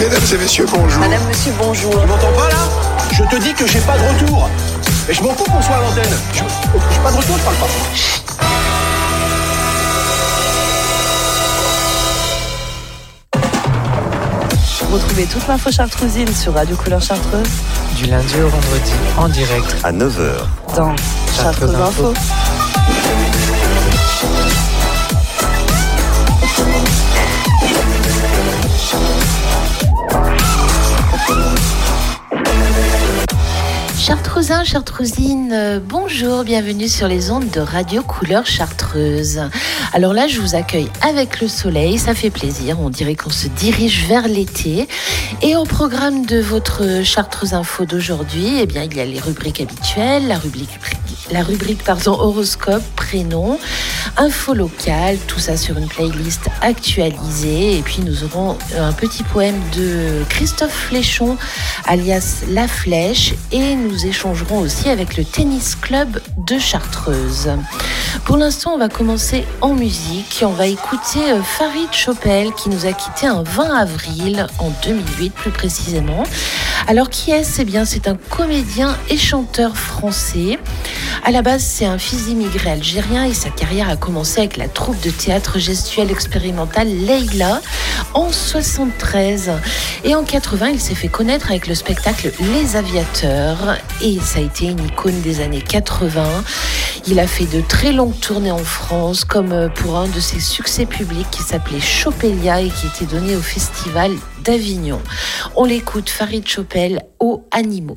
Mesdames et messieurs, bonjour. Madame, monsieur, bonjour. Tu m'entends pas là? Je te dis que j'ai pas de retour. Et je m'en fous qu'on soit à l'antenne. J'ai pas de retour, je parle pas. Retrouvez toute l'info chartrousine sur Radio Couleur Chartreuse. Du lundi au vendredi, en direct. À 9h. Dans Chartreuse Info. Chartreusins, Chartreusines, bonjour, bienvenue sur les ondes de Radio Couleur Chartreuse. Alors là, je vous accueille avec le soleil, ça fait plaisir, on dirait qu'on se dirige vers l'été. Et au programme de votre Chartreuse Info d'aujourd'hui, eh bien, il y a les rubriques habituelles, la rubrique horoscope, prénom, info locale, tout ça sur une playlist actualisée. Et puis nous aurons un petit poème de Christophe Fléchon, alias La Flèche, et nous échangerons aussi avec le tennis club de Chartreuse. Pour l'instant, on va commencer en musique. On va écouter Farid Chopel qui nous a quittés un 20 avril en 2008 plus précisément. Alors qui est-ce ? Eh bien, c'est un comédien et chanteur français. À la base, c'est un fils d'immigré algérien et sa carrière a commencé avec la troupe de théâtre gestuel expérimental Leila en 73. Et en 80, il s'est fait connaître avec le spectacle Les Aviateurs et ça a été une icône des années 80. Il a fait de très longues tournées en France, comme pour un de ses succès publics qui s'appelait Chopelia et qui était donné au Festival d'Avignon. On l'écoute, Farid Chopel, aux Animaux.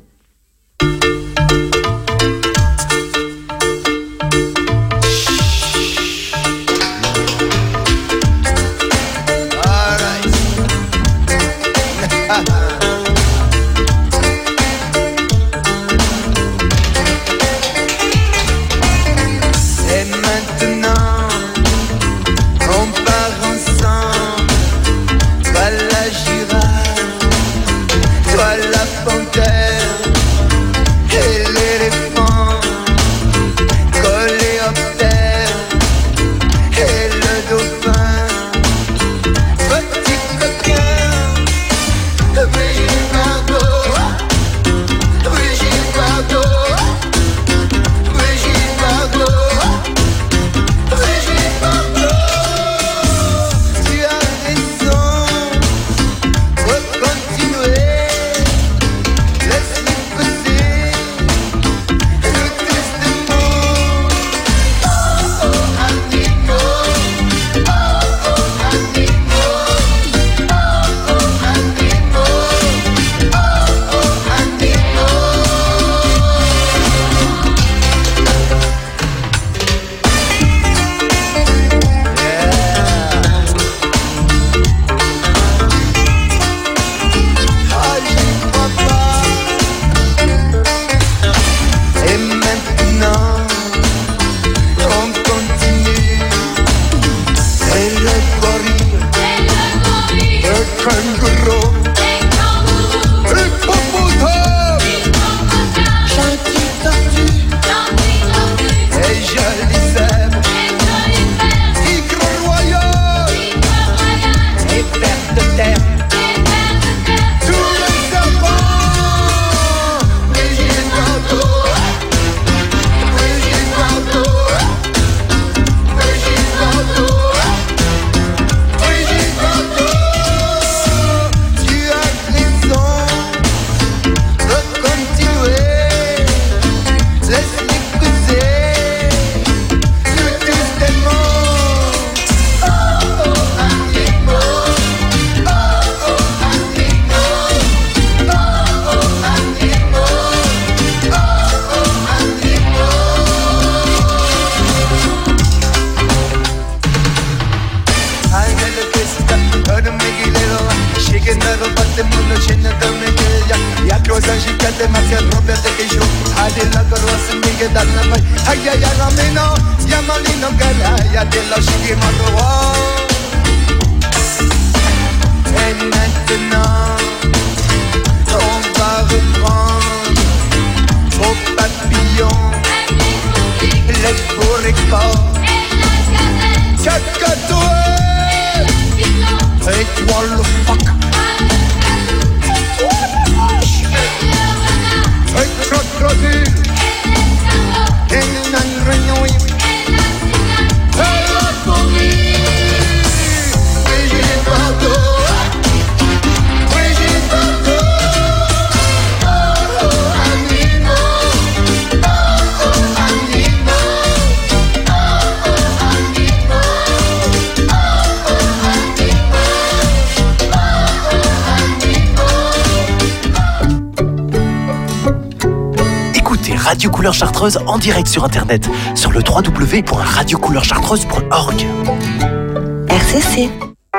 Radio Couleur Chartreuse en direct sur Internet, sur le www.radiocouleurchartreuse.org. RCC.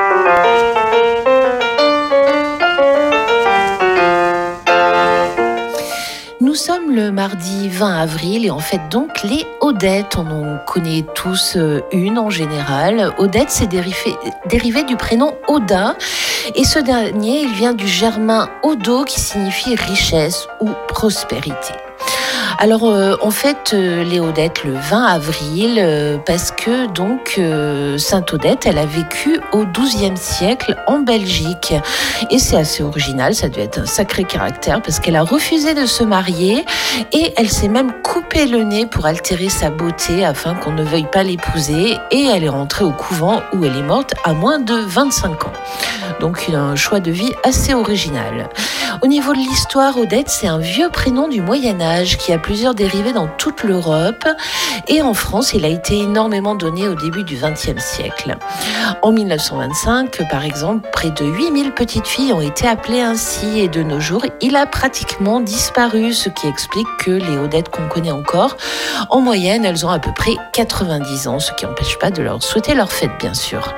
Nous sommes le mardi 20 avril et en fait donc les Odettes, on en connaît tous une en général. Odette, c'est dérivé du prénom Oda et ce dernier, il vient du germain Odo qui signifie richesse ou prospérité. Alors en fait les Odettes le 20 avril parce que donc Sainte Odette elle a vécu au XIIe siècle en Belgique et c'est assez original, ça devait être un sacré caractère parce qu'elle a refusé de se marier et elle s'est même coupé le nez pour altérer sa beauté afin qu'on ne veuille pas l'épouser et elle est rentrée au couvent où elle est morte à moins de 25 ans. Donc un choix de vie assez original. Au niveau de l'histoire, Odette c'est un vieux prénom du Moyen-Âge qui a plusieurs dérivés dans toute l'Europe et en France, il a été énormément donné au début du XXe siècle. En 1925, par exemple, près de 8000 petites filles ont été appelées ainsi et de nos jours, il a pratiquement disparu, ce qui explique que les Odettes qu'on connaît encore, en moyenne, elles ont à peu près 90 ans, ce qui n'empêche pas de leur souhaiter leur fête, bien sûr.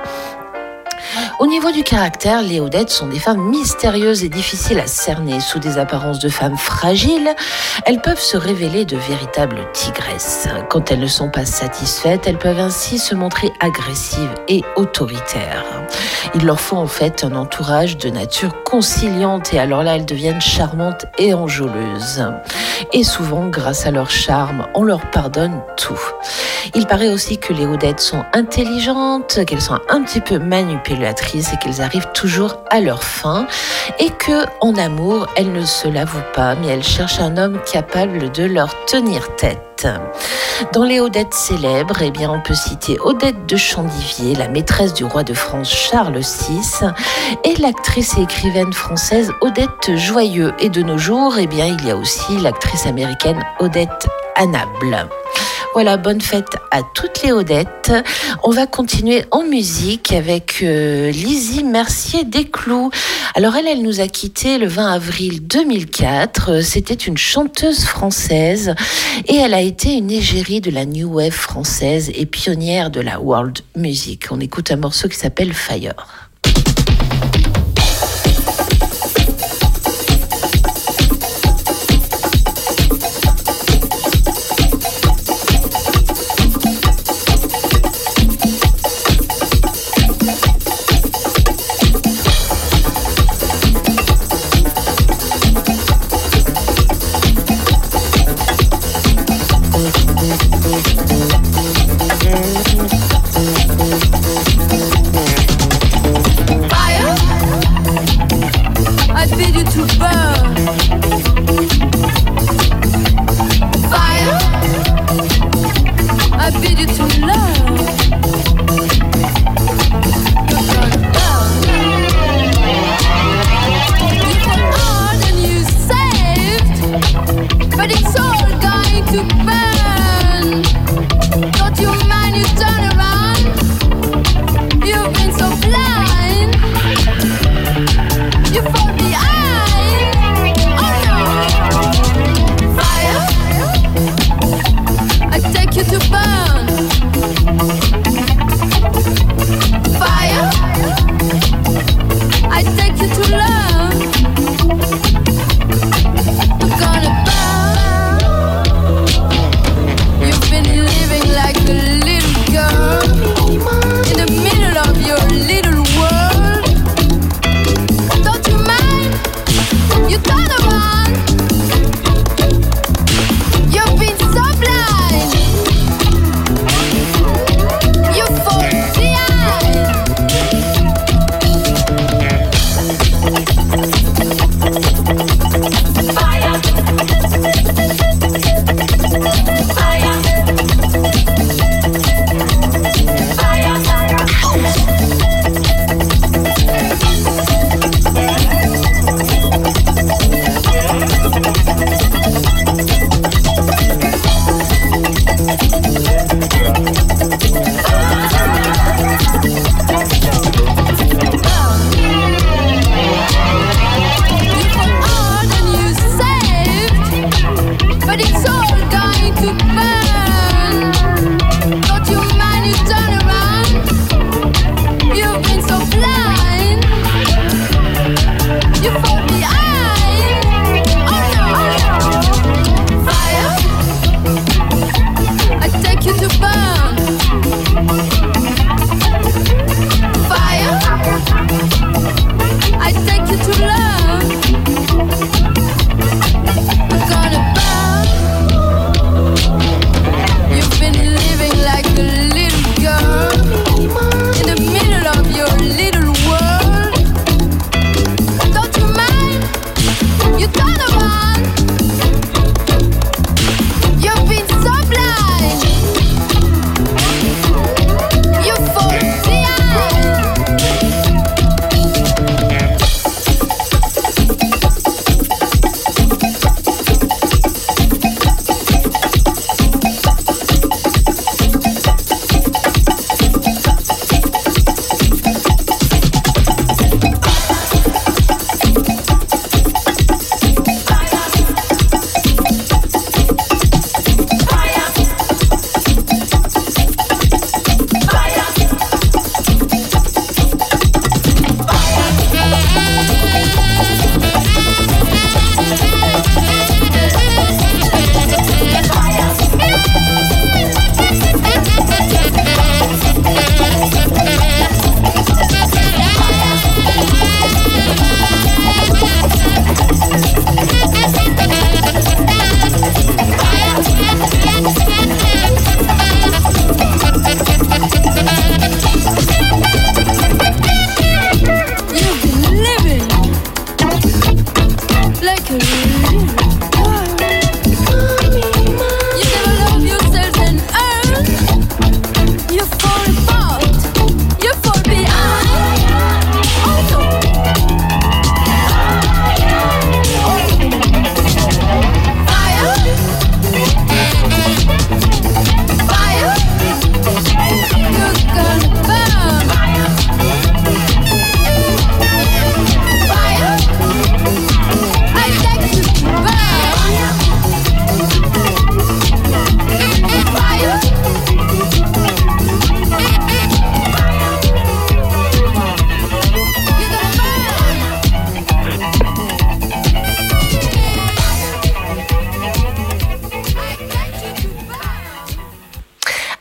Au niveau du caractère, les Odettes sont des femmes mystérieuses et difficiles à cerner. Sous des apparences de femmes fragiles, elles peuvent se révéler de véritables tigresses. Quand elles ne sont pas satisfaites, elles peuvent ainsi se montrer agressives et autoritaires. Il leur faut en fait un entourage de nature conciliante et alors là, elles deviennent charmantes et enjôleuses. Et souvent, grâce à leur charme, on leur pardonne tout. Il paraît aussi que les Odettes sont intelligentes, qu'elles sont un petit peu manipulatrices et qu'elles arrivent toujours à leur fin et que, en amour, elles ne se l'avouent pas, mais elles cherchent un homme capable de leur tenir tête. Dans les Odettes célèbres, eh bien, on peut citer Odette de Chandiviers, la maîtresse du roi de France Charles VI, et l'actrice et écrivaine française Odette Joyeux. Et de nos jours, eh bien, il y a aussi l'actrice américaine Odette Annable. Voilà, bonne fête à toutes les Odettes. On va continuer en musique avec Lizzie Mercier Desclous. Alors elle nous a quittés le 20 avril 2004. C'était une chanteuse française et elle a été une égérie de la New Wave française et pionnière de la world music. On écoute un morceau qui s'appelle Fire.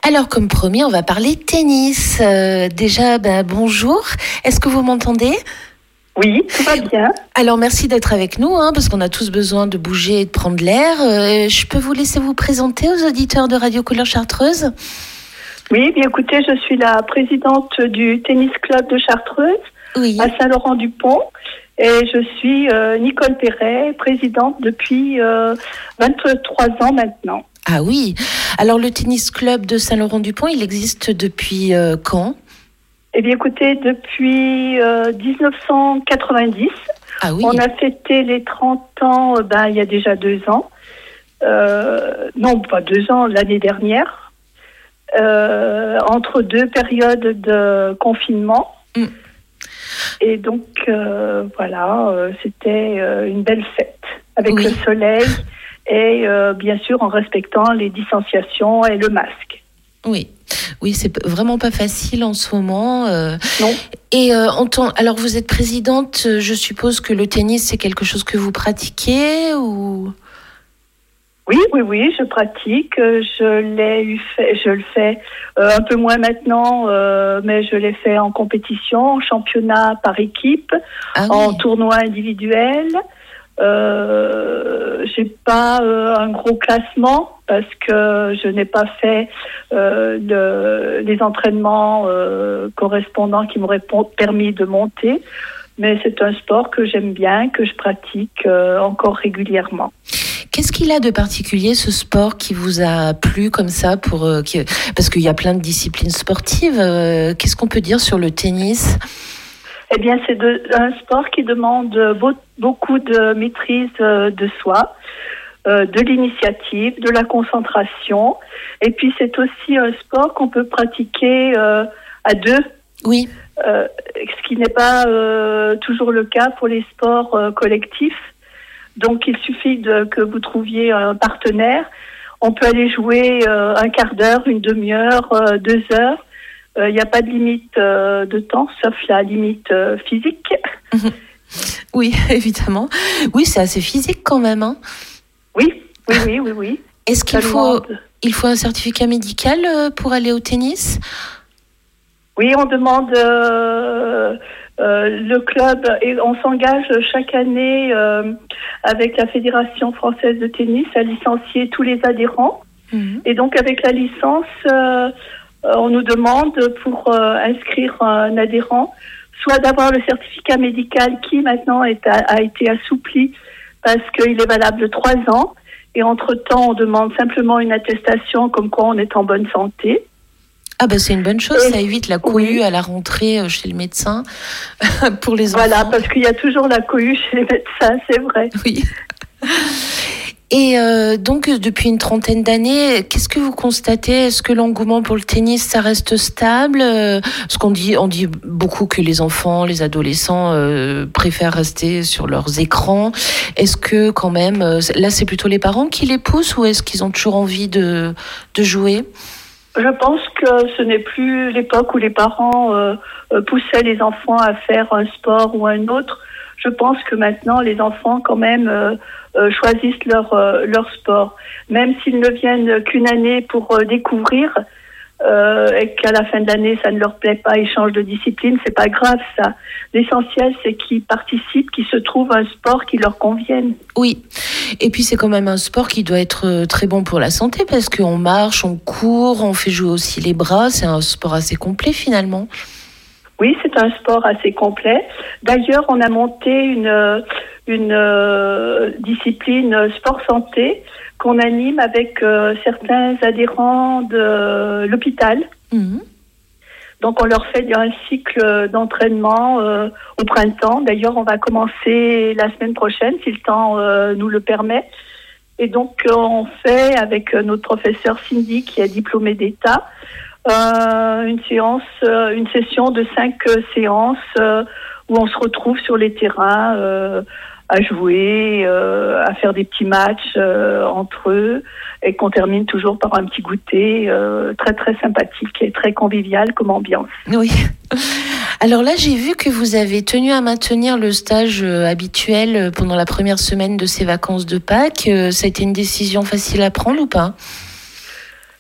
Alors, comme promis, on va parler tennis. Déjà, bonjour. Est-ce que vous m'entendez ? Oui, tout va bien. Alors, merci d'être avec nous, parce qu'on a tous besoin de bouger et de prendre l'air. Je peux vous laisser vous présenter aux auditeurs de Radio Couleur Chartreuse ? Oui, bien écoutez, je suis la présidente du tennis club de Chartreuse, à Saint-Laurent-du-Pont. Et je suis Nicole Perret, présidente depuis 23 ans maintenant. Ah oui. Alors, le tennis club de Saint-Laurent-du-Pont, il existe depuis quand ? Eh bien, écoutez, depuis 1990. Ah oui. On a fêté les 30 ans, il y a déjà 2 ans. Non, pas 2 ans, l'année dernière. Entre 2 périodes de confinement. Et donc, c'était une belle fête avec le soleil et bien sûr en respectant les distanciations et le masque. Oui, c'est vraiment pas facile en ce moment. Non. Et alors vous êtes présidente, je suppose que le tennis c'est quelque chose que vous pratiquez ou ? Oui, je pratique. Je le fais un peu moins maintenant, mais je l'ai fait en compétition, en championnat par équipe, en tournoi individuel. J'ai pas un gros classement parce que je n'ai pas fait les entraînements correspondants qui m'auraient permis de monter. Mais c'est un sport que j'aime bien, que je pratique encore régulièrement. Qu'est-ce qu'il a de particulier, ce sport, qui vous a plu comme ça parce qu'il y a plein de disciplines sportives. Qu'est-ce qu'on peut dire sur le tennis ? Eh bien, c'est un sport qui demande beaucoup de maîtrise de soi, de l'initiative, de la concentration. Et puis, c'est aussi un sport qu'on peut pratiquer à 2. Oui. Ce qui n'est pas toujours le cas pour les sports collectifs. Donc, il suffit que vous trouviez un partenaire. On peut aller jouer un quart d'heure, une demi-heure, 2 heures. Il n'y a pas de limite de temps, sauf la limite physique. Oui, évidemment. Oui, c'est assez physique quand même. Oui. Est-ce qu'il faut un certificat médical pour aller au tennis ? Oui, on demande le club et on s'engage chaque année avec la Fédération française de tennis à licencier tous les adhérents. Et donc avec la licence, on nous demande pour inscrire un adhérent, soit d'avoir le certificat médical qui maintenant a été assoupli parce qu'il est valable de 3 ans. Et entre-temps, on demande simplement une attestation comme quoi on est en bonne santé. Ah c'est une bonne chose, ça évite la cohue à la rentrée chez le médecin pour les enfants. Voilà, parce qu'il y a toujours la cohue chez les médecins, c'est vrai. Oui. Et donc, depuis une 30aine d'années, qu'est-ce que vous constatez ? Est-ce que l'engouement pour le tennis, ça reste stable ? Parce qu'on dit beaucoup que les enfants, les adolescents préfèrent rester sur leurs écrans. Est-ce que quand même, là, c'est plutôt les parents qui les poussent ou est-ce qu'ils ont toujours envie de jouer ? Je pense que ce n'est plus l'époque où les parents poussaient les enfants à faire un sport ou un autre. Je pense que maintenant, les enfants, quand même, choisissent leur sport. Même s'ils ne viennent qu'une année pour découvrir et qu'à la fin de l'année, ça ne leur plaît pas, ils changent de discipline, c'est pas grave, ça. L'essentiel, c'est qu'ils participent, qu'ils se trouvent un sport qui leur convienne. Oui. Et puis, c'est quand même un sport qui doit être très bon pour la santé parce qu'on marche, on court, on fait jouer aussi les bras. C'est un sport assez complet, finalement. Oui, c'est un sport assez complet. D'ailleurs, on a monté une discipline sport santé qu'on anime avec certains adhérents de l'hôpital. Donc, on leur fait un cycle d'entraînement au printemps. D'ailleurs, on va commencer la semaine prochaine, si le temps nous le permet. Et donc, on fait avec notre professeur Cindy, qui est diplômée d'État, une session de 5 séances où on se retrouve sur les terrains à jouer, à faire des petits matchs entre eux et qu'on termine toujours par un petit goûter très très sympathique et très convivial comme ambiance. Oui. Alors là, j'ai vu que vous avez tenu à maintenir le stage habituel pendant la première semaine de ces vacances de Pâques. Ça a été une décision facile à prendre ou pas ?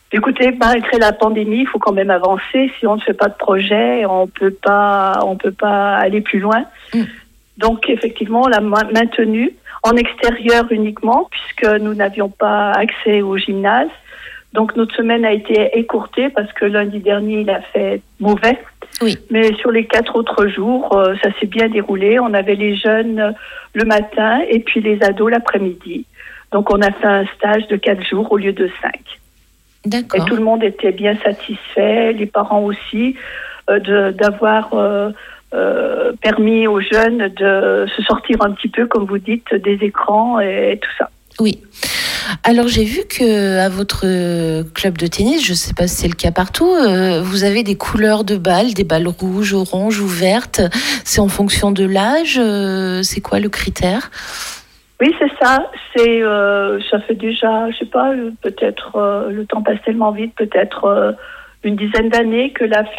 Écoutez, malgré la pandémie, il faut quand même avancer. Si on ne fait pas de projet, on peut pas aller plus loin. Donc, effectivement, on l'a maintenu en extérieur uniquement, puisque nous n'avions pas accès au gymnase. Donc, notre semaine a été écourtée parce que lundi dernier, il a fait mauvais. Oui. Mais sur les 4 autres jours, ça s'est bien déroulé. On avait les jeunes le matin et puis les ados l'après-midi. Donc, on a fait un stage de 4 jours au lieu de 5. D'accord. Et tout le monde était bien satisfait, les parents aussi, d'avoir permis aux jeunes de se sortir un petit peu, comme vous dites, des écrans et tout ça. Oui. Alors j'ai vu que à votre club de tennis, je ne sais pas si c'est le cas partout, vous avez des couleurs de balles, des balles rouges, oranges ou vertes. C'est en fonction de l'âge. C'est quoi le critère ? Oui, c'est ça. Ça fait déjà, je sais pas, peut-être le temps passe tellement vite, peut-être une dizaine d'années que la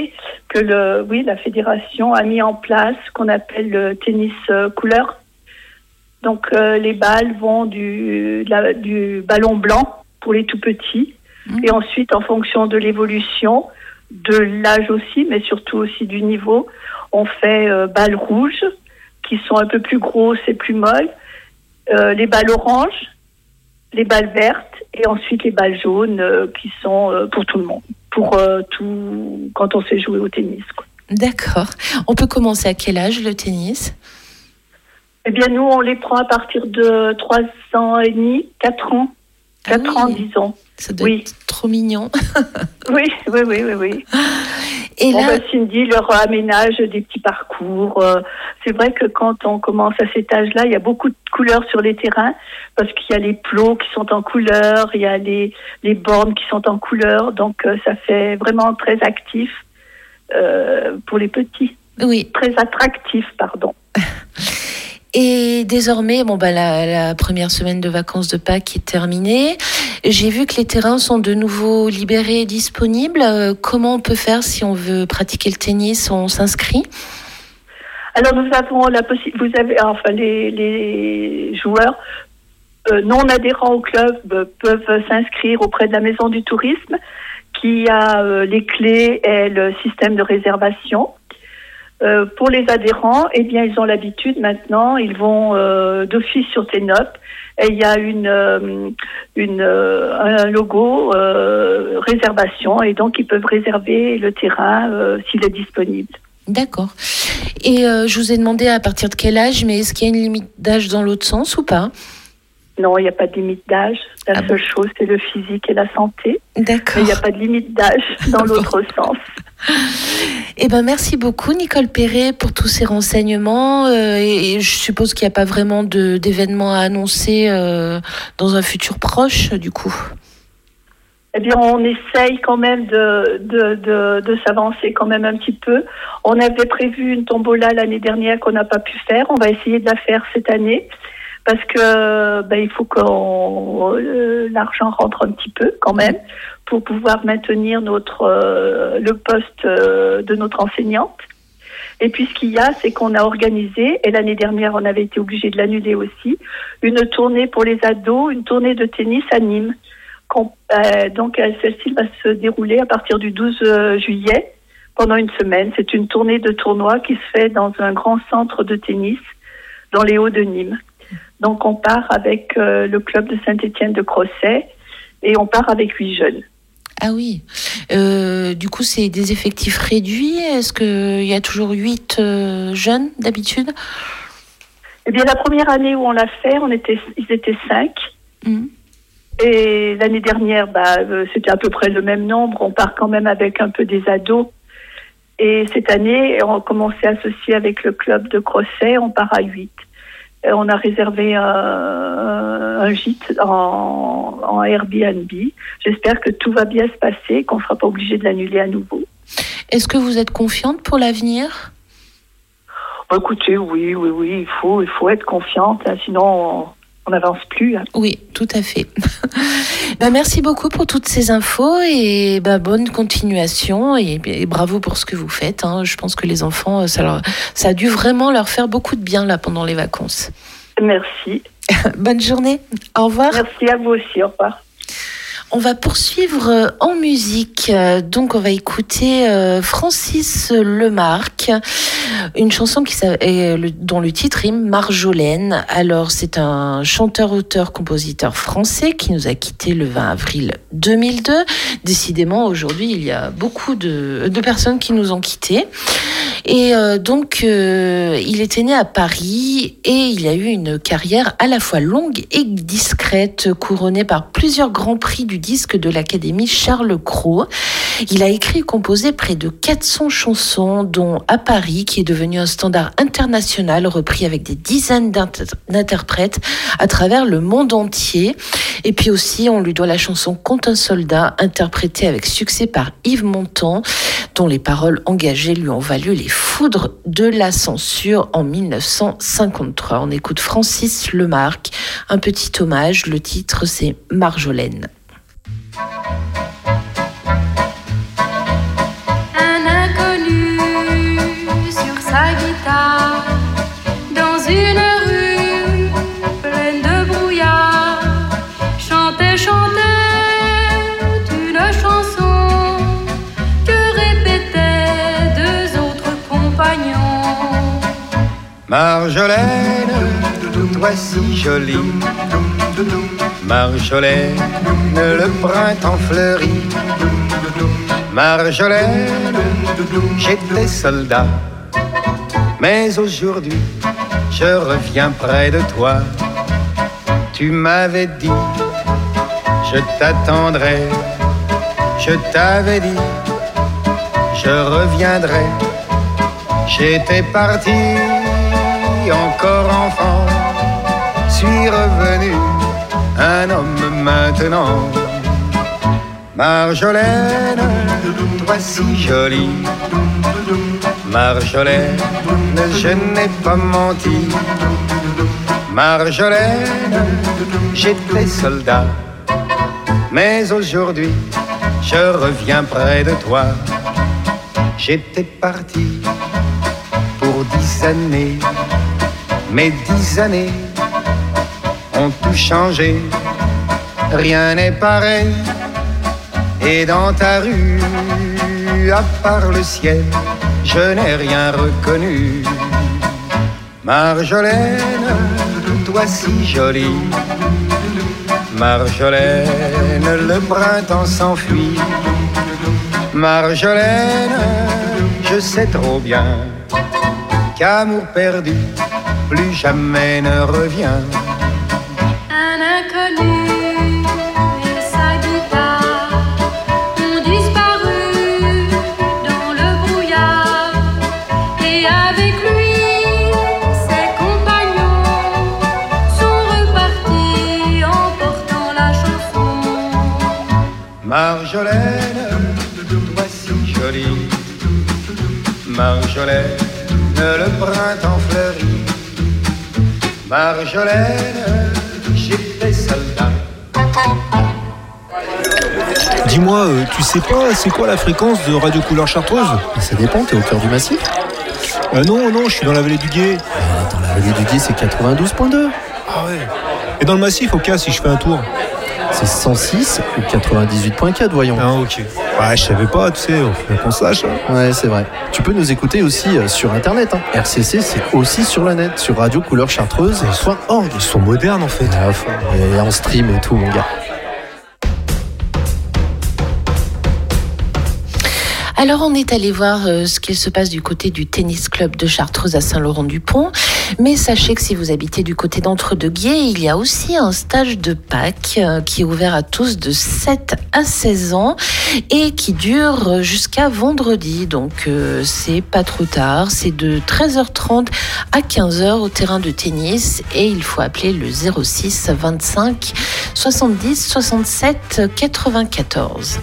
fédération a mis en place ce qu'on appelle le tennis couleur. Donc les balles vont du ballon blanc pour les tout petits, et ensuite en fonction de l'évolution, de l'âge aussi, mais surtout aussi du niveau, on fait balles rouges qui sont un peu plus grosses et plus molles, les balles oranges, les balles vertes et ensuite les balles jaunes qui sont pour tout le monde, pour tout quand on sait jouer au tennis, quoi. D'accord. On peut commencer à quel âge le tennis ? Eh bien, nous, on les prend à partir de 3 ans et demi, 4 ans. 4 ans, disons. Ça doit être trop mignon. Oui. Et là, Cindy leur aménage des petits parcours. C'est vrai que quand on commence à cet âge-là, il y a beaucoup de couleurs sur les terrains, parce qu'il y a les plots qui sont en couleur, il y a les bornes qui sont en couleur. Donc, ça fait vraiment très actif pour les petits. Oui. Très attractif, pardon. Et désormais, la première semaine de vacances de Pâques est terminée. J'ai vu que les terrains sont de nouveau libérés et disponibles. Comment on peut faire si on veut pratiquer le tennis ? On s'inscrit ? Alors nous avons la possibilité. Les joueurs non adhérents au club peuvent s'inscrire auprès de la Maison du Tourisme, qui a les clés et le système de réservation. Pour les adhérents, ils ont l'habitude maintenant, ils vont d'office sur Tenop et il y a un logo réservation, et donc ils peuvent réserver le terrain s'il est disponible. D'accord. Et je vous ai demandé à partir de quel âge, mais est-ce qu'il y a une limite d'âge dans l'autre sens ou pas ? Non, il n'y a pas de limite d'âge. La seule chose, c'est le physique et la santé. D'accord. Mais il n'y a pas de limite d'âge dans l'autre sens. Merci beaucoup, Nicole Perret, pour tous ces renseignements. Et je suppose qu'il n'y a pas vraiment d'événements à annoncer dans un futur proche, du coup. On essaye quand même de s'avancer quand même un petit peu. On avait prévu une tombola l'année dernière qu'on n'a pas pu faire. On va essayer de la faire cette année, parce que il faut que l'argent rentre un petit peu quand même pour pouvoir maintenir le poste de notre enseignante. Et puis ce qu'il y a, c'est qu'on a organisé, et l'année dernière on avait été obligé de l'annuler aussi, une tournée pour les ados, une tournée de tennis à Nîmes. Donc celle-ci va se dérouler à partir du 12 juillet pendant une semaine. C'est une tournée de tournoi qui se fait dans un grand centre de tennis dans les Hauts de Nîmes. Donc on part avec le club de Saint-Étienne de Crozet, et on part avec 8 jeunes. Ah oui. Du coup, c'est des effectifs réduits. Est-ce qu'il y a toujours 8 jeunes d'habitude ? La première année où on l'a fait, ils étaient 5. Et l'année dernière, c'était à peu près le même nombre. On part quand même avec un peu des ados. Et cette année, on a commencé à associer avec le club de Crozet. On part à 8. On a réservé un gîte en Airbnb. J'espère que tout va bien se passer, qu'on ne sera pas obligé de l'annuler à nouveau. Est-ce que vous êtes confiante pour l'avenir ? Écoutez, oui, il faut être confiante, sinon on n'avance plus. Oui, tout à fait. Merci beaucoup pour toutes ces infos, et bonne continuation, et bravo pour ce que vous faites. Je pense que les enfants, ça a dû vraiment leur faire beaucoup de bien là pendant les vacances. Merci. Bonne journée. Au revoir. Merci à vous aussi. Au revoir. On va poursuivre en musique. Donc, on va écouter Francis Lemarque, une chanson dont le titre est Marjolaine. Alors, c'est un chanteur, auteur, compositeur français qui nous a quittés le 20 avril 2002. Décidément, aujourd'hui, il y a beaucoup de personnes qui nous ont quittés. Et donc, il était né à Paris et il a eu une carrière à la fois longue et discrète, couronnée par plusieurs grands prix du disque de l'Académie Charles Cros. Il a écrit et composé près de 400 chansons, dont À Paris, qui est devenu un standard international, repris avec des dizaines d'interprètes à travers le monde entier. Et puis aussi, on lui doit la chanson Quand un soldat, interprétée avec succès par Yves Montand, dont les paroles engagées lui ont valu les foudres de la censure en 1953. On écoute Francis Lemarque, un petit hommage. Le titre, c'est Marjolaine. Un inconnu sur sa guitare dans une rue pleine de brouillard chantait une chanson que répétaient deux autres compagnons. Marjolaine, toi si jolie, Marjolaine, le printemps fleurit. Marjolaine, j'étais soldat, mais aujourd'hui, je reviens près de toi. Tu m'avais dit, je t'attendrai, je t'avais dit, je reviendrai. J'étais parti, encore enfant, suis revenu, un homme maintenant. Marjolaine, toi si jolie, Marjolaine, je n'ai pas menti. Marjolaine, j'étais soldat, mais aujourd'hui, je reviens près de toi. J'étais parti pour 10 années, mais 10 années ont tout changé. Rien n'est pareil, et dans ta rue, à part le ciel, je n'ai rien reconnu. Marjolaine, toi si jolie, Marjolaine, le printemps s'enfuit. Marjolaine, je sais trop bien qu'amour perdu plus jamais ne revient. Un inconnu et sa guitare ont disparu dans le brouillard, et avec lui ses compagnons sont repartis en portant la chanson. Marjolaine, toi si jolie, Marjolaine, le printemps fleurit. Marjolaine, j'étais soldat. Dis-moi, tu sais pas c'est quoi la fréquence de Radio Couleur Chartreuse ? Ça dépend, t'es au cœur du massif ? Non, je suis dans la vallée du Gué. Dans la vallée du Gué, c'est 92.2. Ah ouais. Et dans le massif, au cas, si je fais un tour ? C'est 106 ou 98.4, voyons. Ah ok. Ouais, je savais pas, tu sais, faut qu'on sache. Ouais, c'est vrai. Tu peux nous écouter aussi sur Internet. RCC, c'est aussi sur la net, sur Radio Couleur Chartreuse.org. Ils sont modernes en fait. Et en stream et tout, mon gars. Alors, on est allé voir ce qu'il se passe du côté du tennis club de Chartreuse à Saint-Laurent-du-Pont. Mais sachez que si vous habitez du côté d'Entre-deux-Guiers, il y a aussi un stage de Pâques qui est ouvert à tous de 7 à 16 ans et qui dure jusqu'à vendredi. Donc, c'est pas trop tard. C'est de 13h30 à 15h au terrain de tennis et il faut appeler le 06 25 70 67 94.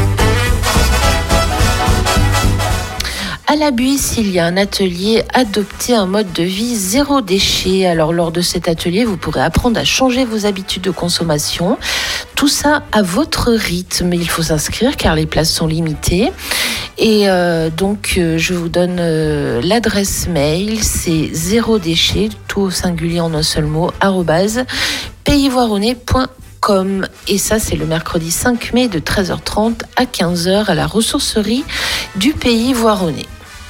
À la Buisse, il y a un atelier Adopter un mode de vie zéro déchet. Alors, lors de cet atelier, vous pourrez apprendre à changer vos habitudes de consommation. Tout ça à votre rythme. Il faut s'inscrire car les places sont limitées. Et donc, je vous donne l'adresse mail. C'est zéro déchet, tout au singulier en un seul mot, @payvoironnet.com. Com. Et ça, c'est le mercredi 5 mai de 13h30 à 15h à la ressourcerie du Pays Voironnais.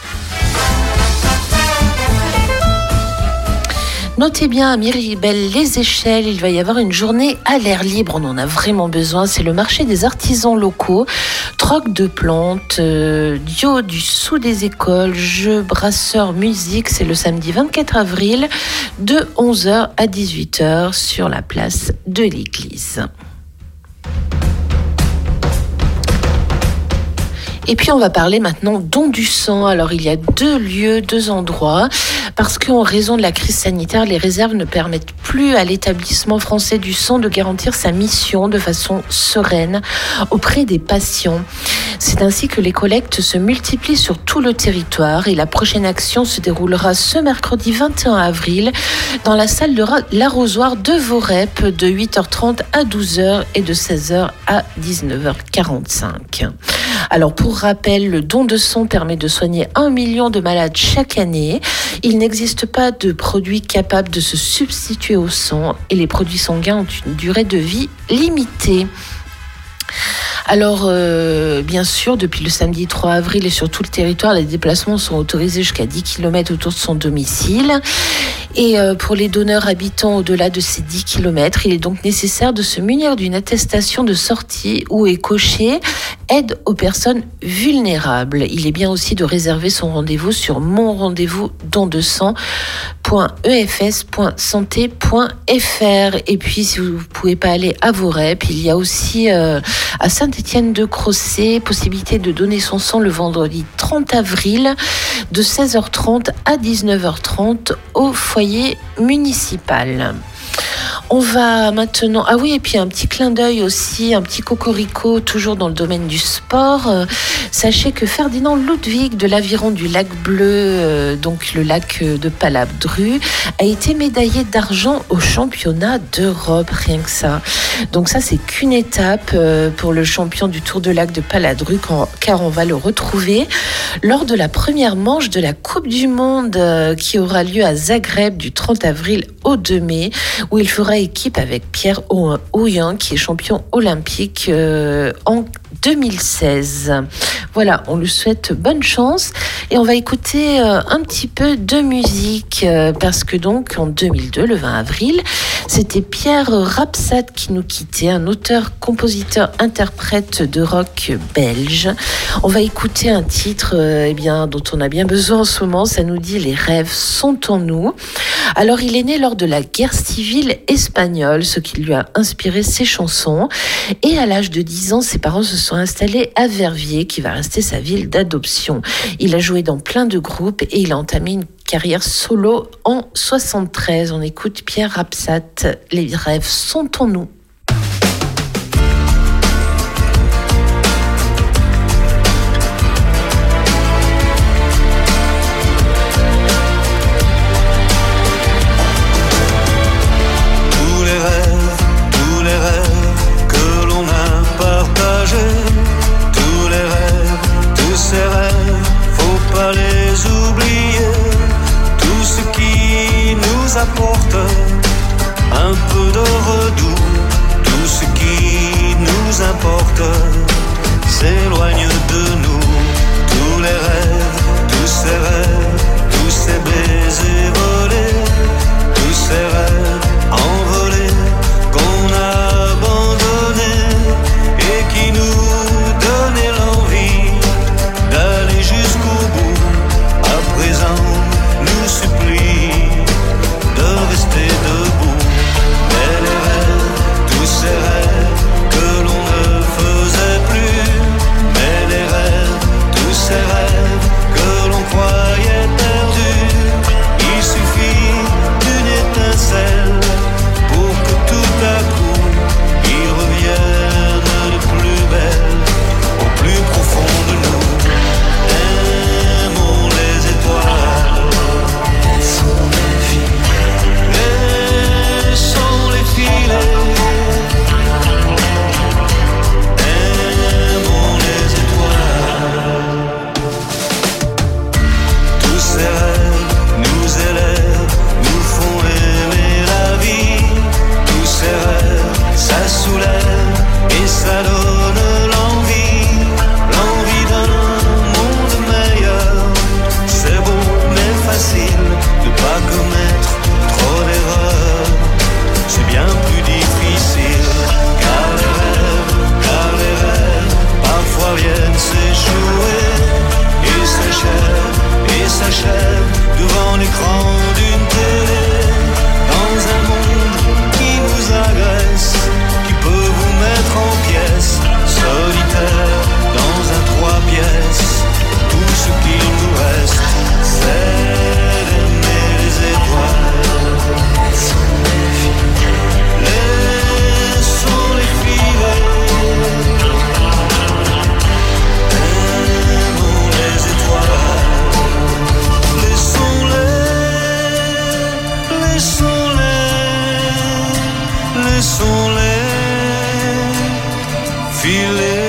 Notez bien à Miribel-les-Échelles, il va y avoir une journée à l'air libre. On en a vraiment besoin. C'est le marché des artisans locaux. Troc de plantes, dio du sous des écoles, jeux, brasseurs, musique. C'est le samedi 24 avril de 11h à 18h sur la place de l'église. Et puis on va parler maintenant don du sang. Alors il y a 2 lieux, 2 endroits, parce qu'en raison de la crise sanitaire, les réserves ne permettent plus à l'établissement français du sang de garantir sa mission de façon sereine auprès des patients. C'est ainsi que les collectes se multiplient sur tout le territoire et la prochaine action se déroulera ce mercredi 21 avril dans la salle de l'arrosoir de Vorep de 8h30 à 12h et de 16h à 19h45. Alors pour rappel, le don de sang permet de soigner 1 million de malades chaque année. Il n'existe pas de produit capable de se substituer au sang et les produits sanguins ont une durée de vie limitée. Alors, bien sûr, depuis le samedi 3 avril et sur tout le territoire, les déplacements sont autorisés jusqu'à 10 km autour de son domicile. Et pour les donneurs habitant au-delà de ces 10 km, il est donc nécessaire de se munir d'une attestation de sortie où est coché « Aide aux personnes vulnérables ». Il est bien aussi de réserver son rendez-vous sur monrendez-vous-don-de-sang.efs.santé.fr. Et puis, si vous ne pouvez pas aller à Vorep, il y a aussi à Saint-Étienne-de-Crossé possibilité de donner son sang le vendredi 30 avril de 16h30 à 19h30 au foyer municipal. On va maintenant... Ah oui, et puis un petit clin d'œil aussi, un petit cocorico, toujours dans le domaine du sport. Sachez que Ferdinand Ludwig de l'Aviron du Lac Bleu, donc le lac de Paladru, a été médaillé d'argent au championnat d'Europe, rien que ça. Donc ça, c'est qu'une étape pour le champion du Tour de Lac de Paladru, car on va le retrouver lors de la première manche de la Coupe du Monde qui aura lieu à Zagreb du 30 avril au 2 mai, où il fera équipe avec Pierre Houyen, qui est champion olympique en 2016. Voilà, on lui souhaite bonne chance et on va écouter un petit peu de musique parce que donc en 2002, le 20 avril, c'était Pierre Rapsat qui nous quittait, un auteur, compositeur, interprète de rock belge. On va écouter un titre dont on a bien besoin en ce moment, ça nous dit « Les rêves sont en nous ». Alors il est né lors de la guerre civile espagnole, ce qui lui a inspiré ses chansons. Et à l'âge de 10 ans, ses parents se sont installés à Verviers, qui va rester sa ville d'adoption. Il a joué dans plein de groupes et il a entamé une carrière solo en 73. On écoute Pierre Rapsat, « Les rêves sont en nous ». Apporte un peu de redoux, tout ce qui nous importe s'éloigne de nous. Tous les rêves, tous ces rêves, tous ces baisers volés, tous ces rêves envolés qu'on a abandonnés et qui nous donnaient l'envie d'aller jusqu'au bout, à présent nous supplient de rester debout. Mais les rêves, tous ces rêves que l'on ne faisait plus, mais les rêves, tous ces rêves que l'on croyait perdus, de pas commettre trop d'erreurs. C'est bien plus difficile, car les rêves parfois viennent s'échouer et s'achèvent devant l'écran d'une télé. Dans un monde qui vous agresse, qui peut vous mettre en pièces, solitaire dans un 3 pièces. Tout ce qu'il nous reste, c'est d'aimer les étoiles. Laissons-les filer. Aimons les étoiles. Laissons-les filer.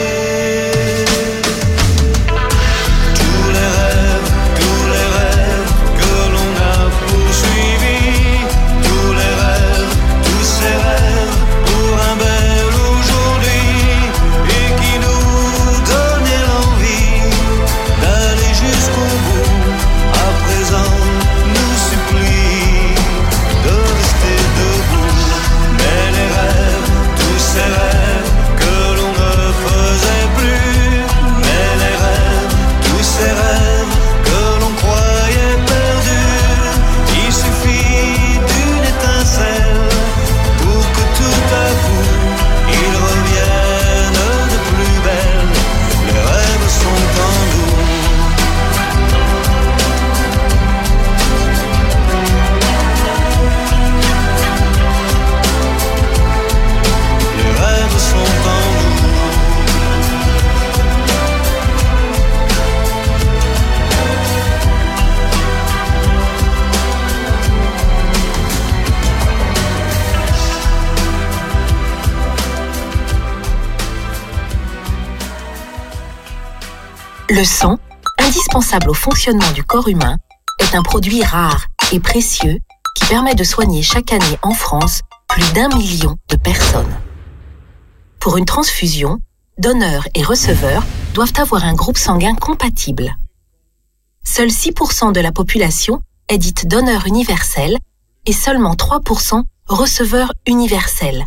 Le sang, indispensable au fonctionnement du corps humain, est un produit rare et précieux qui permet de soigner chaque année en France plus d'1 million de personnes. Pour une transfusion, donneurs et receveurs doivent avoir un groupe sanguin compatible. Seuls 6% de la population est dite donneur universel et seulement 3% receveur universel.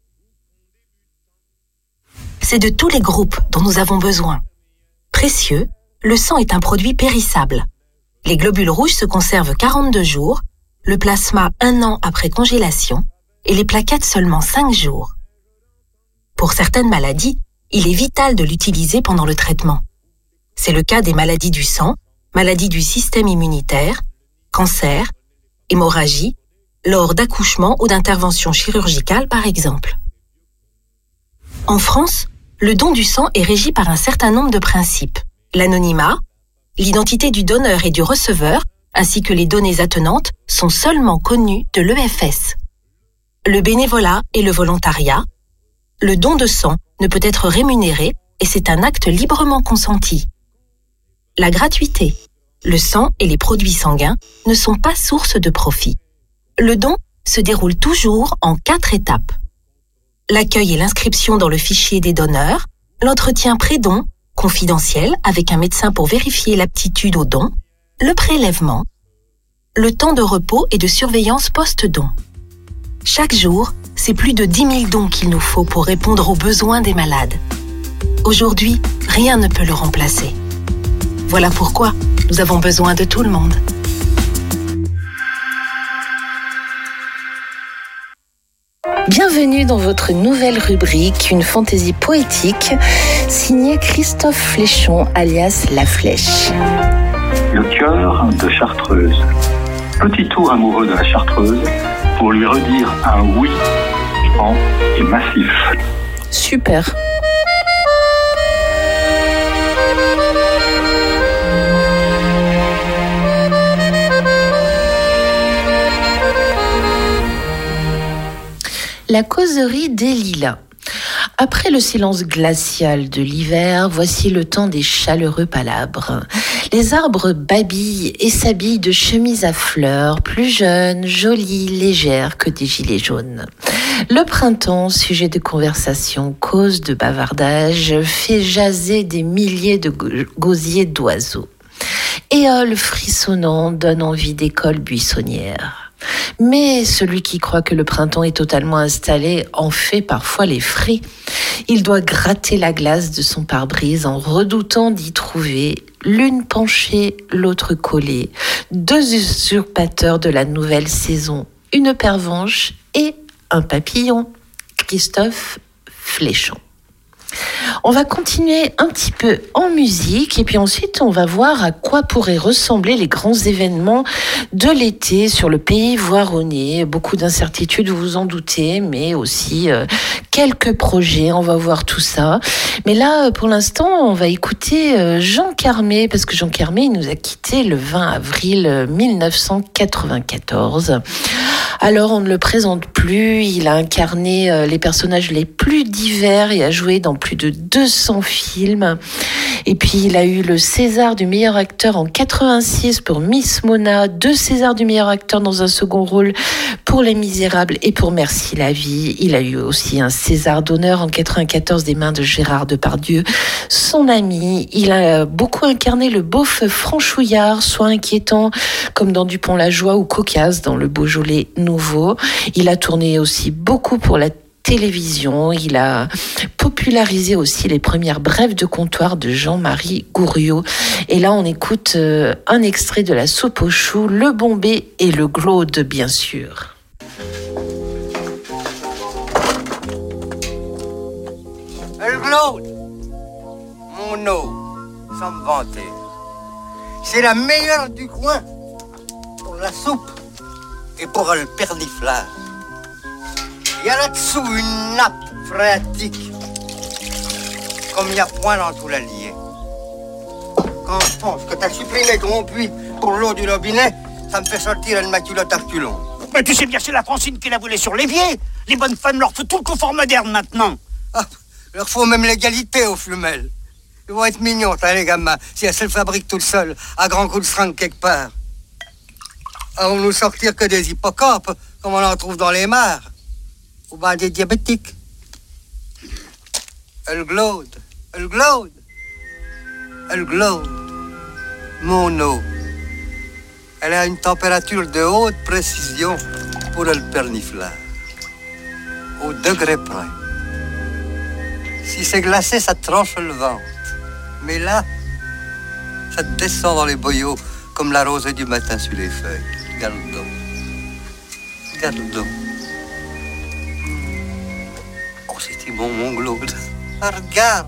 C'est de tous les groupes dont nous avons besoin. Précieux, le sang est un produit périssable. Les globules rouges se conservent 42 jours, le plasma 1 an après congélation et les plaquettes seulement 5 jours. Pour certaines maladies, il est vital de l'utiliser pendant le traitement. C'est le cas des maladies du sang, maladies du système immunitaire, cancer, hémorragie, lors d'accouchements ou d'interventions chirurgicales par exemple. En France, le don du sang est régi par un certain nombre de principes. L'anonymat, l'identité du donneur et du receveur, ainsi que les données attenantes, sont seulement connues de l'EFS. Le bénévolat et le volontariat. Le don de sang ne peut être rémunéré et c'est un acte librement consenti. La gratuité. Le sang et les produits sanguins ne sont pas source de profit. Le don se déroule toujours en 4 étapes. L'accueil et l'inscription dans le fichier des donneurs, l'entretien pré-don, confidentiel avec un médecin pour vérifier l'aptitude au don, le prélèvement, le temps de repos et de surveillance post-don. Chaque jour, c'est plus de 10 000 dons qu'il nous faut pour répondre aux besoins des malades. Aujourd'hui, rien ne peut le remplacer. Voilà pourquoi nous avons besoin de tout le monde. Bienvenue dans votre nouvelle rubrique, une fantaisie poétique, signée Christophe Fléchon, alias La Flèche. Le cœur de Chartreuse. Petit tour amoureux de la Chartreuse pour lui redire un oui franc et massif. Super. La causerie des lilas. Après le silence glacial de l'hiver, voici le temps des chaleureux palabres. Les arbres babillent et s'habillent de chemises à fleurs, plus jeunes, jolies, légères que des gilets jaunes. Le printemps, sujet de conversation, cause de bavardage, fait jaser des milliers de gosiers d'oiseaux. Éole frissonnant donne envie d'école buissonnière. Mais celui qui croit que le printemps est totalement installé en fait parfois les frais. Il doit gratter la glace de son pare-brise en redoutant d'y trouver l'une penchée, l'autre collée, deux usurpateurs de la nouvelle saison, une pervenche et un papillon. Christophe Fléchon. On va continuer un petit peu en musique et puis ensuite on va voir à quoi pourraient ressembler les grands événements de l'été sur le pays voironnais. Beaucoup d'incertitudes, vous vous en doutez, mais aussi quelques projets, on va voir tout ça. Mais là, pour l'instant, on va écouter Jean Carmé, parce que Jean Carmé, il nous a quittés le 20 avril 1994. Alors, on ne le présente plus, il a incarné les personnages les plus divers et a joué dans plus de 200 films. Et puis, il a eu le César du meilleur acteur en 86 pour Miss Mona, 2 Césars du meilleur acteur dans un second rôle pour Les Misérables et pour Merci la vie. Il a eu aussi un César d'honneur en 94 des mains de Gérard Depardieu, son ami. Il a beaucoup incarné le beauf franchouillard, soit inquiétant comme dans Dupont-la-Joie ou cocasse dans Le Beaujolais nouveau. Il a tourné aussi beaucoup pour la télévision. Il a popularisé aussi les premières brèves de comptoir de Jean-Marie Gouriot. Et là, on écoute un extrait de La soupe aux choux, Le Bombay et le Glaude, bien sûr. Le Glaude, mon eau, sans me vanter, c'est la meilleure du coin pour la soupe et pour le perniflard. Il y a là-dessous une nappe phréatique, comme il y a point dans tout l'Allier. Quand je pense que t'as supprimé ton puits pour l'eau du robinet, ça me fait sortir une maculotte à reculons. Mais tu sais bien, c'est la Francine qui la voulait sur l'évier. Les bonnes femmes leur font tout le confort moderne maintenant. Ah, leur faut même l'égalité aux flumelles. Ils vont être mignons, t'as les gamins, si elles se le fabriquent toutes seules, à grands coups de seringue quelque part. Allons nous sortir que des hippocampes, comme on en trouve dans les mares. Ou bien des diabétiques. Elle glaude, elle glaude, elle glaude. Mon eau. Elle a une température de haute précision pour le perniflard. Au degré près. Si c'est glacé, ça tranche le ventre. Mais là, ça descend dans les boyaux comme la rosée du matin sur les feuilles. Garde donc. Garde donc. Oh, c'était bon, mon glaude. Regarde.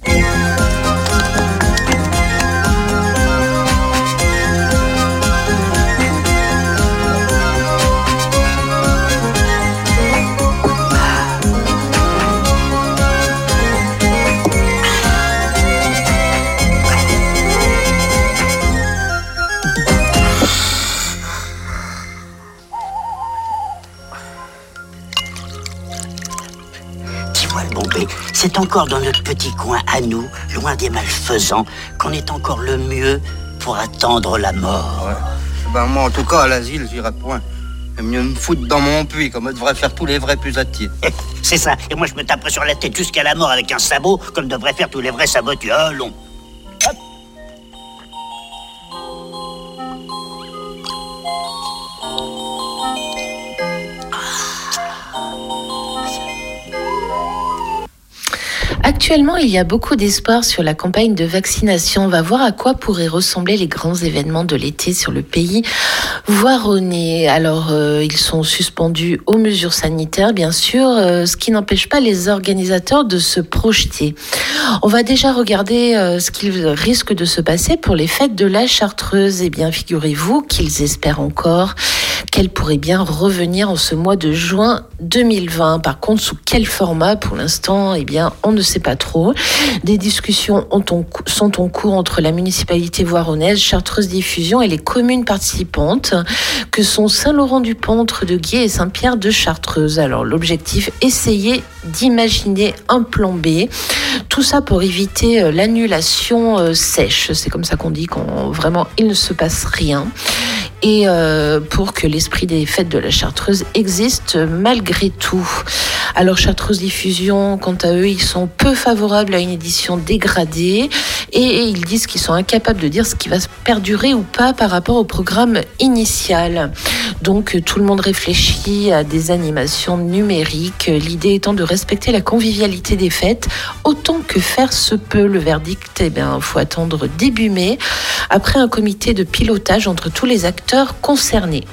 C'est encore dans notre petit coin à nous, loin des malfaisants, qu'on est encore le mieux pour attendre la mort. Ouais. Ben moi, en tout cas, à l'asile, j'irai point. J'aime mieux me foutre dans mon puits, comme devraient faire tous les vrais pusatiers. C'est ça. Et moi, je me taperai sur la tête jusqu'à la mort avec un sabot, comme devraient faire tous les vrais sabotiers. Allons. Hop. Actuellement, il y a beaucoup d'espoir sur la campagne de vaccination. On va voir à quoi pourraient ressembler les grands événements de l'été sur le pays voironnais. Alors, ils sont suspendus aux mesures sanitaires, bien sûr, ce qui n'empêche pas les organisateurs de se projeter. On va déjà regarder ce qu'il risque de se passer pour les fêtes de la Chartreuse. Eh bien, figurez-vous qu'ils espèrent encore qu'elle pourrait bien revenir en ce mois de juin 2020. Par contre, sous quel format pour l'instant, eh bien, on ne sait pas trop. Des discussions sont en cours entre la municipalité voironnaise, Chartreuse Diffusion et les communes participantes que sont Saint-Laurent-du-Pont, Entre-de-Guiers et Saint-Pierre de Chartreuse. Alors, l'objectif, essayer d'imaginer un plan B. Tout ça pour éviter l'annulation sèche. C'est comme ça qu'on dit, quand vraiment il ne se passe rien. Et pour que l'esprit des fêtes de la Chartreuse existe malgré tout. Alors Chartreuse Diffusion, quant à eux, ils sont peu favorables à une édition dégradée et ils disent qu'ils sont incapables de dire ce qui va se perdurer ou pas par rapport au programme initial. Donc tout le monde réfléchit à des animations numériques, l'idée étant de respecter la convivialité des fêtes autant que faire se peut. Le verdict, faut attendre début mai, après un comité de pilotage entre tous les acteurs concernés.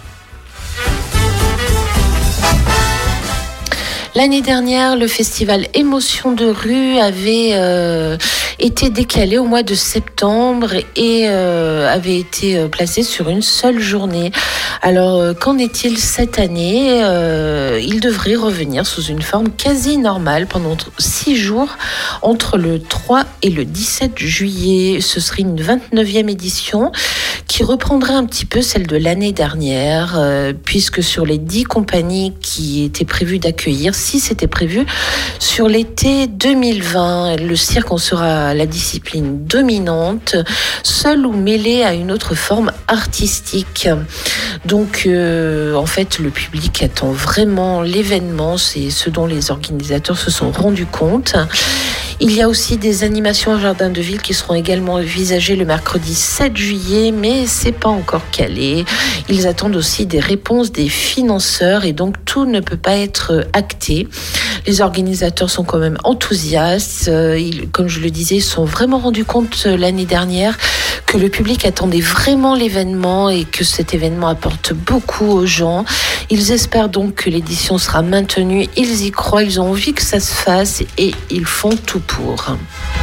L'année dernière, le festival Émotion de rue avait été décalé au mois de septembre et avait été placé sur une seule journée. Alors, qu'en est-il cette année ? Il devrait revenir sous une forme quasi normale pendant 6 jours entre le 3 et le 17 juillet. Ce serait une 29e édition qui reprendrait un petit peu celle de l'année dernière, puisque sur les 10 compagnies qui étaient prévues d'accueillir, 6 étaient prévues sur l'été 2020. Le cirque en sera la discipline dominante, seule ou mêlée à une autre forme artistique. Donc, en fait, le public attend vraiment l'événement, c'est ce dont les organisateurs se sont rendus compte. Il y a aussi des animations au Jardin de Ville qui seront également envisagées le mercredi 7 juillet, mais c'est pas encore calé. Ils attendent aussi des réponses des financeurs et donc tout ne peut pas être acté. Les organisateurs sont quand même enthousiastes. Comme je le disais, ils se sont vraiment rendus compte l'année dernière que le public attendait vraiment l'événement et que cet événement apporte beaucoup aux gens. Ils espèrent donc que l'édition sera maintenue. Ils y croient, ils ont envie que ça se fasse et ils font tout pour.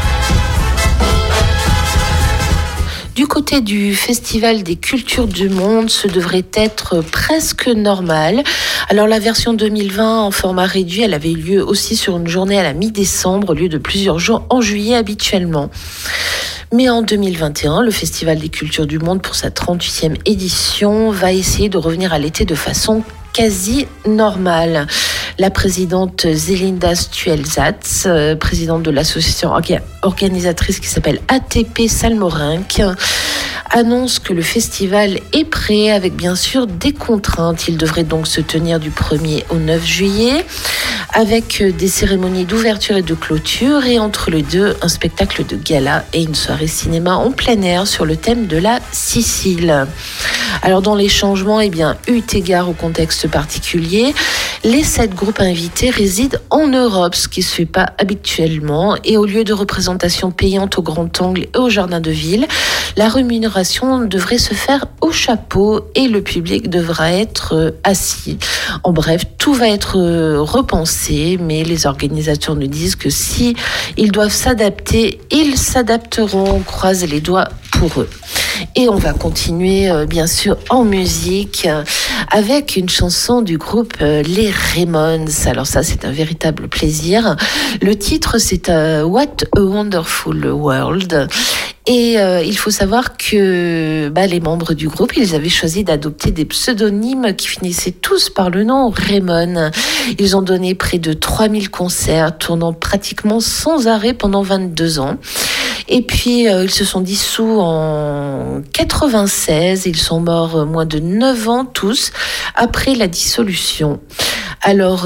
Du côté du Festival des Cultures du Monde, ce devrait être presque normal. Alors la version 2020 en format réduit, elle avait eu lieu aussi sur une journée à la mi-décembre au lieu de plusieurs jours en juillet habituellement. Mais en 2021, le Festival des Cultures du Monde, pour sa 38e édition, va essayer de revenir à l'été de façon quasi normale. La présidente Zelinda Stuelzatz, présidente de l'association organisatrice qui s'appelle ATP Salmorinque, annonce que le festival est prêt avec bien sûr des contraintes. Il devrait donc se tenir du 1er au 9 juillet avec des cérémonies d'ouverture et de clôture et entre les deux, un spectacle de gala et une soirée cinéma en plein air sur le thème de la Sicile. Alors dans les changements, eu égard au contexte particulier, les 7 groupes invités résident en Europe, ce qui ne se fait pas habituellement, et au lieu de représentation payante au Grand Angle et au Jardin de Ville, la rémunération devrait se faire au chapeau et le public devra être assis. En bref, tout va être repensé, mais les organisateurs nous disent que si ils doivent s'adapter, ils s'adapteront. On croise les doigts pour eux. Et on va continuer bien sûr en musique avec une chanson du groupe Les Ramones. Alors ça, c'est un véritable plaisir. Le titre, c'est What a Wonderful World. Et il faut savoir que les membres du groupe, ils avaient choisi d'adopter des pseudonymes qui finissaient tous par le nom Ramon. Ils ont donné près de 3000 concerts, tournant pratiquement sans arrêt pendant 22 ans. Et puis, ils se sont dissous en 96. Ils sont morts moins de 9 ans tous après la dissolution. Alors,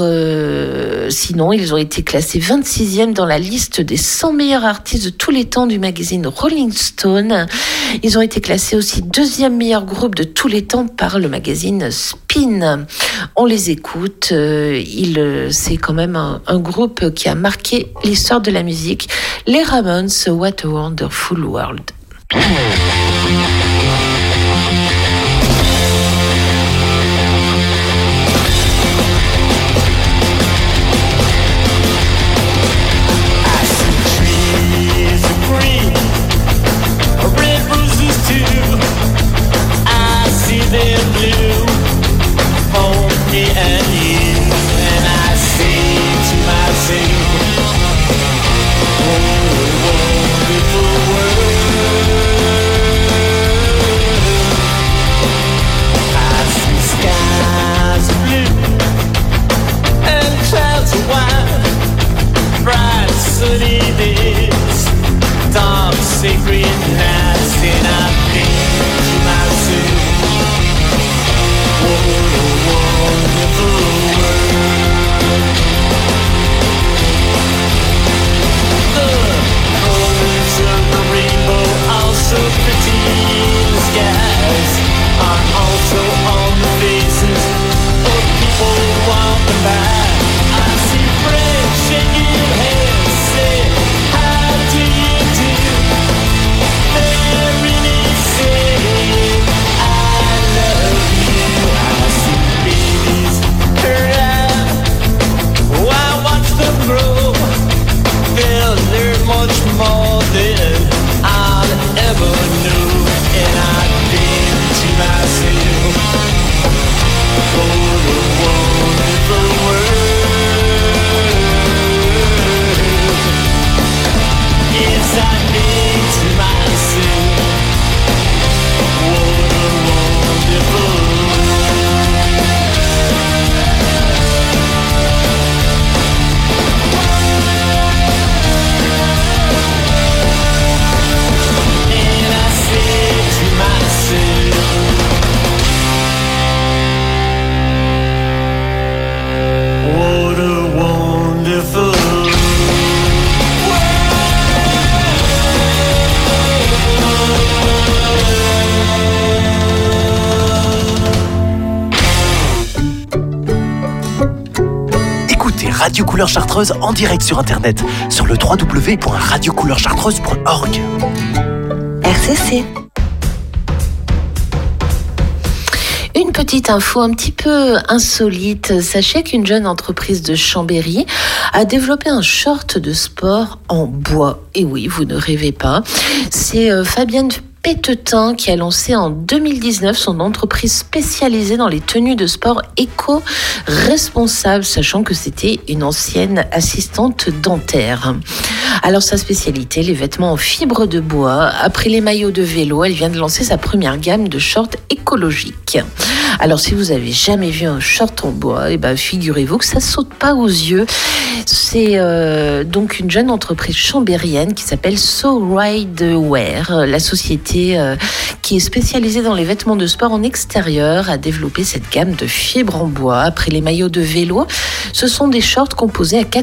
sinon, ils ont été classés 26e dans la liste des 100 meilleurs artistes de tous les temps du magazine Rolling Stone. Ils ont été classés aussi 2e meilleur groupe de tous les temps par le magazine Spin. On les écoute. C'est quand même un groupe qui a marqué l'histoire de la musique. Les Ramones, What a Wonderful World. Wonderful world. Radio Couleur Chartreuse en direct sur Internet, sur le www.radiocouleurchartreuse.org. RCC. Une petite info un petit peu insolite. Sachez qu'une jeune entreprise de Chambéry a développé un short de sport en bois. Et oui, vous ne rêvez pas. C'est Fabienne Pétetin qui a lancé en 2019 son entreprise spécialisée dans les tenues de sport éco-responsables, sachant que c'était une ancienne assistante dentaire. Alors sa spécialité, les vêtements en fibre de bois. Après les maillots de vélo, elle vient de lancer sa première gamme de shorts écologiques. Alors si vous avez jamais vu un short en bois, figurez-vous que ça saute pas aux yeux. C'est donc une jeune entreprise chambérienne qui s'appelle So Ride Wear. La société qui est spécialisée dans les vêtements de sport en extérieur a développé cette gamme de fibres en bois. Après les maillots de vélo, ce sont des shorts composés à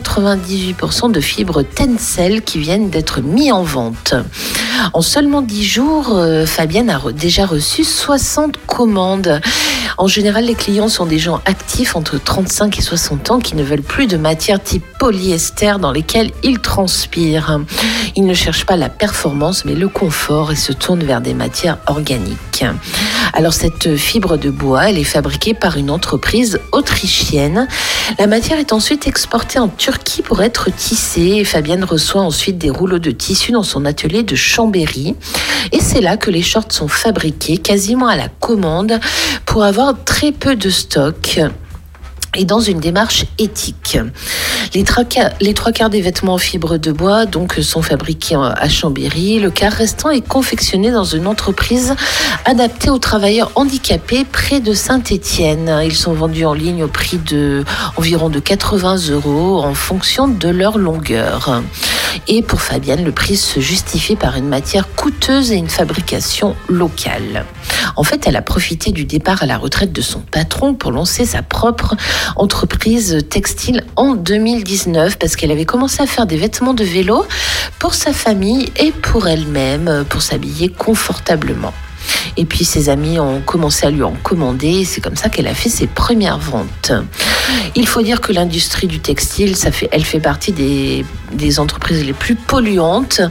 98% de fibres Tencel qui viennent d'être mis en vente. En seulement 10 jours, Fabienne a déjà reçu 60 commandes. En général, les clients sont des gens actifs entre 35 et 60 ans qui ne veulent plus de matières type polyester dans lesquelles ils transpirent. Ils ne cherchent pas la performance mais le confort et se tournent vers des matières organiques. Alors cette fibre de bois, elle est fabriquée par une entreprise autrichienne. La matière est ensuite exportée en Turquie pour être tissée et Fabienne reçoit ensuite des rouleaux de tissu dans son atelier de Chambéry. Et c'est là que les shorts sont fabriqués quasiment à la commande pour avoir très peu de stock et dans une démarche éthique. Les trois quarts des vêtements en fibre de bois donc sont fabriqués à Chambéry. Le quart restant est confectionné dans une entreprise adaptée aux travailleurs handicapés près de Saint-Étienne. Ils sont vendus en ligne au prix de environ de 80 € en fonction de leur longueur. Et pour Fabienne, le prix se justifie par une matière coûteuse et une fabrication locale. En fait, elle a profité du départ à la retraite de son patron pour lancer sa propre entreprise textile en 2019 parce qu'elle avait commencé à faire des vêtements de vélo pour sa famille et pour elle-même pour s'habiller confortablement. Et puis ses amis ont commencé à lui en commander et c'est comme ça qu'elle a fait ses premières ventes. Il faut dire que l'industrie du textile, elle fait partie des entreprises les plus polluantes.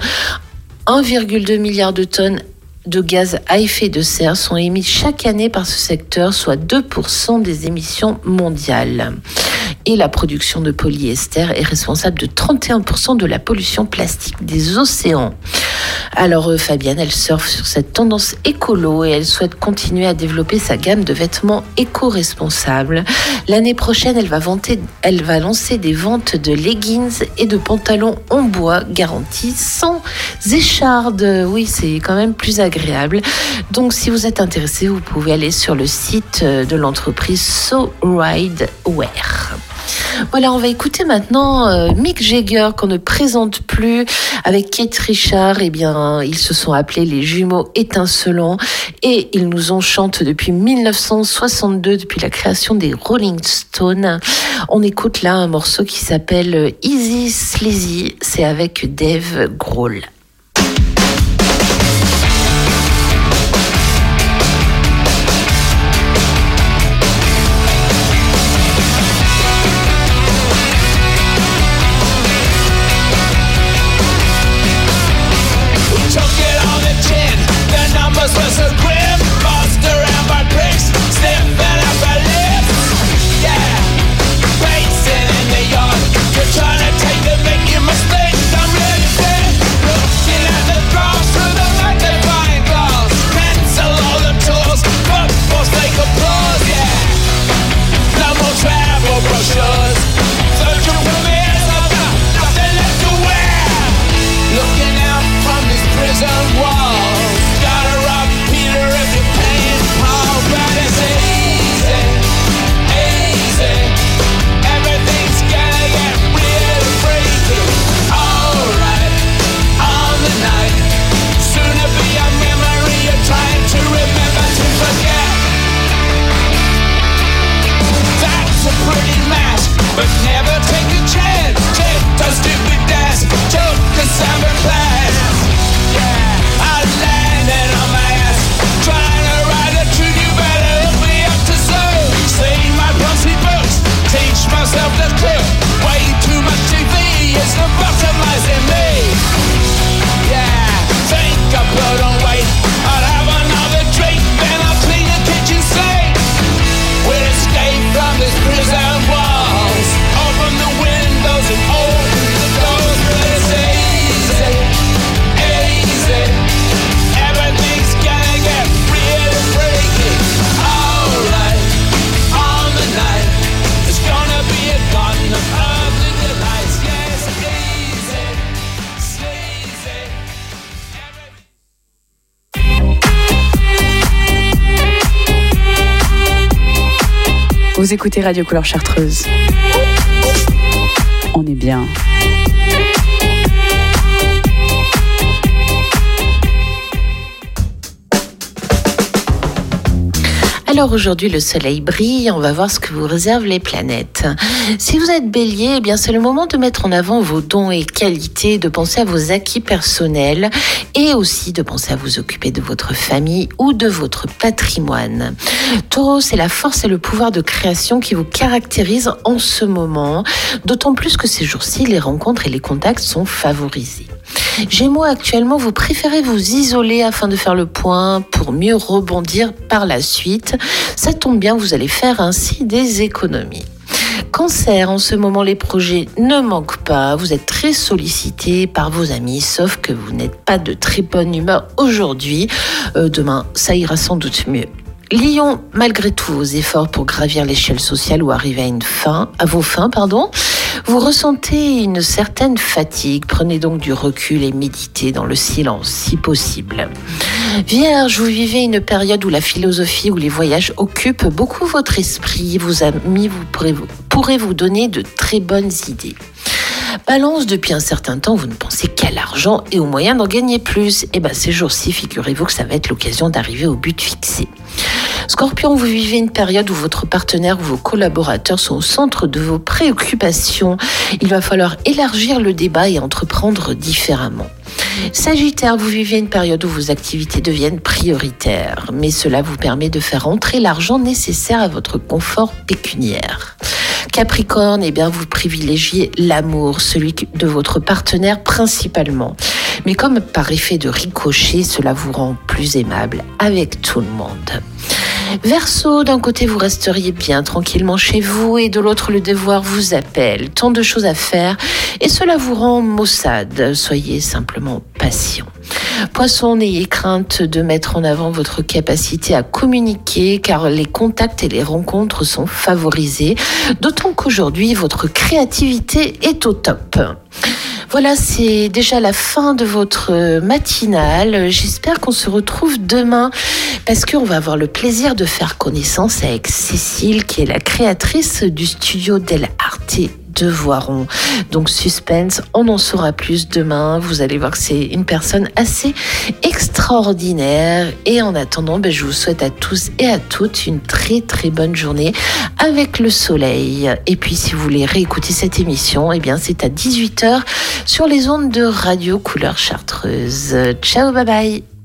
1,2 milliard de tonnes de gaz à effet de serre sont émis chaque année par ce secteur, soit 2% des émissions mondiales. Et la production de polyester est responsable de 31% de la pollution plastique des océans. Alors Fabienne, elle surfe sur cette tendance écolo et elle souhaite continuer à développer sa gamme de vêtements éco-responsables. L'année prochaine, elle va lancer des ventes de leggings et de pantalons en bois garantis sans écharde. Oui, c'est quand même plus agréable. Donc si vous êtes intéressé, vous pouvez aller sur le site de l'entreprise So Ride Wear. Voilà, on va écouter maintenant Mick Jagger qu'on ne présente plus avec Keith Richards. Eh bien, ils se sont appelés les jumeaux étincelants et ils nous enchantent depuis 1962, depuis la création des Rolling Stones. On écoute là un morceau qui s'appelle Easy Sleazy, c'est avec Dave Grohl. Trying to take the making mistakes. I'm ready, prison walls. Open the windows and open the doors. But it's easy, easy. Everything's gonna get really freaky. Alright, on the night, it's gonna be a garden of ugly delights. Yes, easy, sleazy. Vous écoutez Radio Couleur Chartreuse. On est bien. Alors aujourd'hui, le soleil brille, on va voir ce que vous réservent les planètes. Si vous êtes bélier, eh bien c'est le moment de mettre en avant vos dons et qualités, de penser à vos acquis personnels et aussi de penser à vous occuper de votre famille ou de votre patrimoine. Taureau, c'est la force et le pouvoir de création qui vous caractérisent en ce moment, d'autant plus que ces jours-ci, les rencontres et les contacts sont favorisés. Gémeaux, actuellement, vous préférez vous isoler afin de faire le point pour mieux rebondir par la suite. Ça tombe bien, vous allez faire ainsi des économies. Cancer, en ce moment, les projets ne manquent pas. Vous êtes très sollicité par vos amis, sauf que vous n'êtes pas de très bonne humeur aujourd'hui. Demain, ça ira sans doute mieux. Lion, malgré tous vos efforts pour gravir l'échelle sociale ou arriver à vos fins, vous ressentez une certaine fatigue. Prenez donc du recul et méditez dans le silence, si possible. Vierge, vous vivez une période où la philosophie ou les voyages occupent beaucoup votre esprit. Vos amis pourraient vous donner de très bonnes idées. Balance, depuis un certain temps, vous ne pensez qu'à l'argent et aux moyens d'en gagner plus. Et ces jours-ci, figurez-vous que ça va être l'occasion d'arriver au but fixé. Scorpion, vous vivez une période où votre partenaire ou vos collaborateurs sont au centre de vos préoccupations. Il va falloir élargir le débat et entreprendre différemment. Sagittaire, vous vivez une période où vos activités deviennent prioritaires, mais cela vous permet de faire entrer l'argent nécessaire à votre confort pécuniaire. Capricorne, vous privilégiez l'amour, celui de votre partenaire principalement. Mais comme par effet de ricochet, cela vous rend plus aimable avec tout le monde. Verseau, d'un côté vous resteriez bien tranquillement chez vous et de l'autre le devoir vous appelle. Tant de choses à faire et cela vous rend maussade. Soyez simplement patient. Poisson, n'ayez crainte de mettre en avant votre capacité à communiquer car les contacts et les rencontres sont favorisés, d'autant qu'aujourd'hui votre créativité est au top. Voilà, c'est déjà la fin de votre matinale. J'espère qu'on se retrouve demain parce qu'on va avoir le plaisir de faire connaissance avec Cécile qui est la créatrice du studio Del Arte de Voiron. Donc suspense, on en saura plus demain. Vous allez voir que c'est une personne assez extraordinaire. Et en attendant, je vous souhaite à tous et à toutes une très très bonne journée avec le soleil. Et puis si vous voulez réécouter cette émission, c'est à 18h sur les ondes de Radio Couleur Chartreuse. Ciao, bye bye.